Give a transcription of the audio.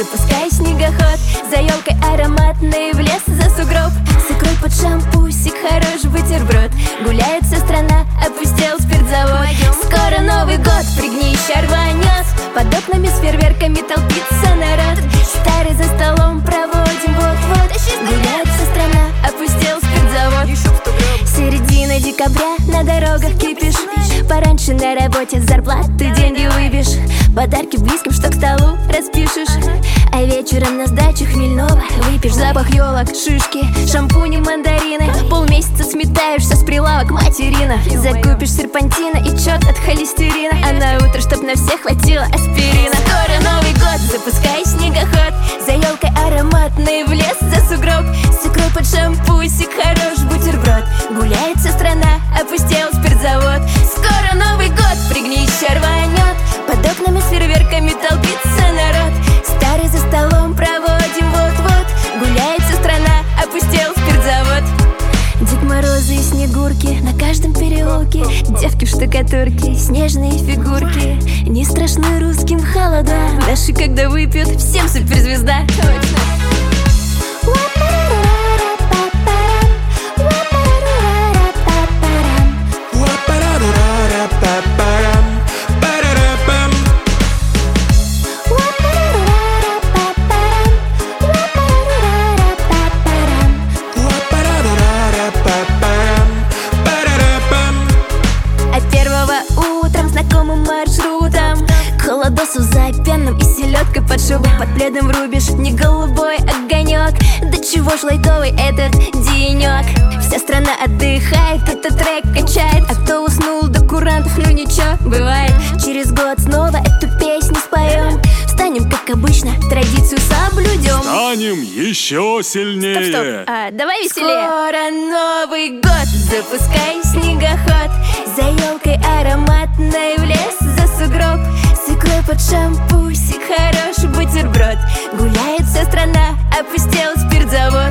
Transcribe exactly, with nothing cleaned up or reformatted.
запускай снегоход. За елкой ароматный, в лес за сугроб. С икрой под шампусик, хорош бутерброд. Гуляет вся страна, опустел спиртзавод. Скоро Новый год, пригнись, рванет. Под окнами с фейерверками толпится народ. Старый за столом проводим вот-вот. Гуляет вся страна, опустел спиртзавод. Середина декабря, на дорогах кипиш. Пораньше на работе зарплаты деньги выбьешь. Подарки близким, что к столу распишешь. А вечером на сдачу хмельного выпьешь. Запах елок, шишки, шампуни, мандарины. Полмесяца сметаешься с прилавок, материна. Закупишь серпантина и чет от холестерина. А на утро, чтоб на всех хватило аспирина. Скоро Новый год, запускай снегоход. За елкой ароматный, в лес за сугроб. С икрой под шампусик, хорош бутерброд. Гуляет вся страна, опустел спиртзавод. Скоро Новый год, пригнись, рванет. Под окнами с фейерверками толпится народ. Старый за столом проводим вот-вот. Гуляет вся страна, опустел спиртзавод. Дед Морозы и Снегурки на каждом переулке. Девки в штукатурке, снежные фигурки. Не страшны русским холода. Наши когда выпьют, всем суперзвезда. Точно. Знакомым маршрутом, к холодосу за пенным и селедкой под шубой. Под пледом врубишь не голубой огонек. Да чего ж лайтовый этот денек. Вся страна отдыхает, этот трек качает. А кто уснул до курантов, ну ничего, бывает. Через год снова эту песню споем. Станем, как обычно, традицию соблюдем. Станем еще сильнее. Стоп, стоп, а, давай веселее. Скоро Новый год, запускай снегоход. За елкой ароматной, в лес за сугроб. С икрой под шампусик, хороший бутерброд. Гуляет вся страна, опустел спиртзавод.